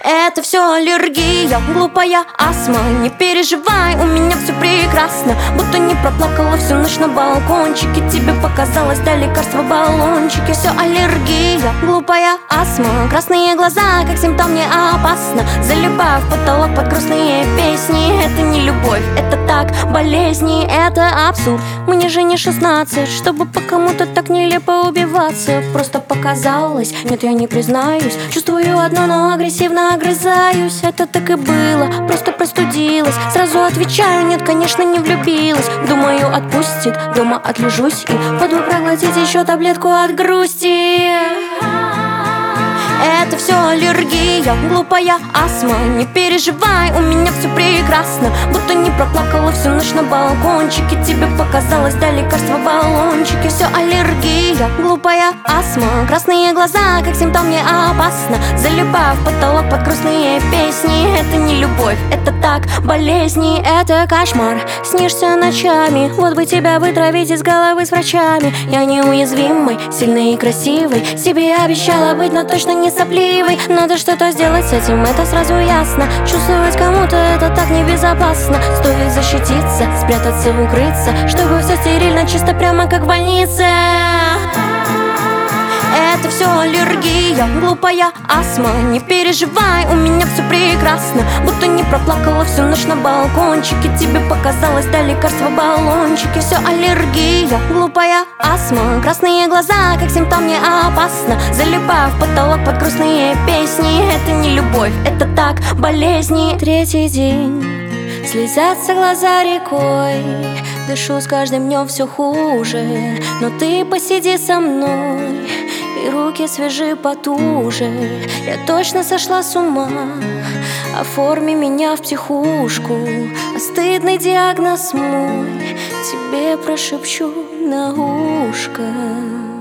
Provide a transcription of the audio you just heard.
Это все аллергия, глупая астма. Не переживай, у меня все прекрасно. Будто не проплакала всю ночь на балкончике. Тебе показалось, да лекарство баллончики. Все аллергия, глупая астма. Красные глаза, как симптом, не опасно. Залипаю в потолок под грустные песни. Это не любовь, это так, болезни, это абсурд. Мне же не 16, чтобы по кому-то так нелепо убиваться. Просто показалось, нет, я не признаюсь. Чувствую одно, но агрессивно огрызаюсь. Это так и было, просто простудилась. Сразу отвечаю, нет, конечно, не влюбилась. Думаю, отпустит, дома отлежусь и пойду проглотить еще таблетку от грусти. Это все аллергия, глупая астма. Не переживай, у меня все прекрасно. Будто не проплакала всю ночь на балкончике. Тебе показалось, да лекарство баллончики. Все аллергия, глупая астма. Красные глаза, как симптом, не опасно. Залипаю в потолок под грустные песни. Это не любовь, это так, болезни, это кошмар. Снишься ночами, вот бы тебя вытравить из головы с врачами. Я неуязвимый, сильный и красивый. Себе обещала быть, но точно не сопливый. Надо что-то сделать с этим, это сразу ясно. Чувствовать кому-то это так небезопасно. Стоит защититься, спрятаться, укрыться, чтобы все стерильно, чисто, прямо как в больнице. Это все аллергия, глупая астма. Не переживай, у меня все прекрасно. Будто не проплакала всю ночь на балкончике. Тебе показалось, да лекарство баллончики. Все аллергия, глупая астма. Красные глаза, как симптом, не опасно. Залипаю в потолок под грустные песни. Это не любовь, это так, болезни. Третий день, слезятся глаза рекой. Дышу с каждым днем все хуже. Но ты посиди со мной, и руки свежи потуже. Я точно сошла с ума. Оформи меня в психушку, а стыдный диагноз мой тебе прошепчу на ушко.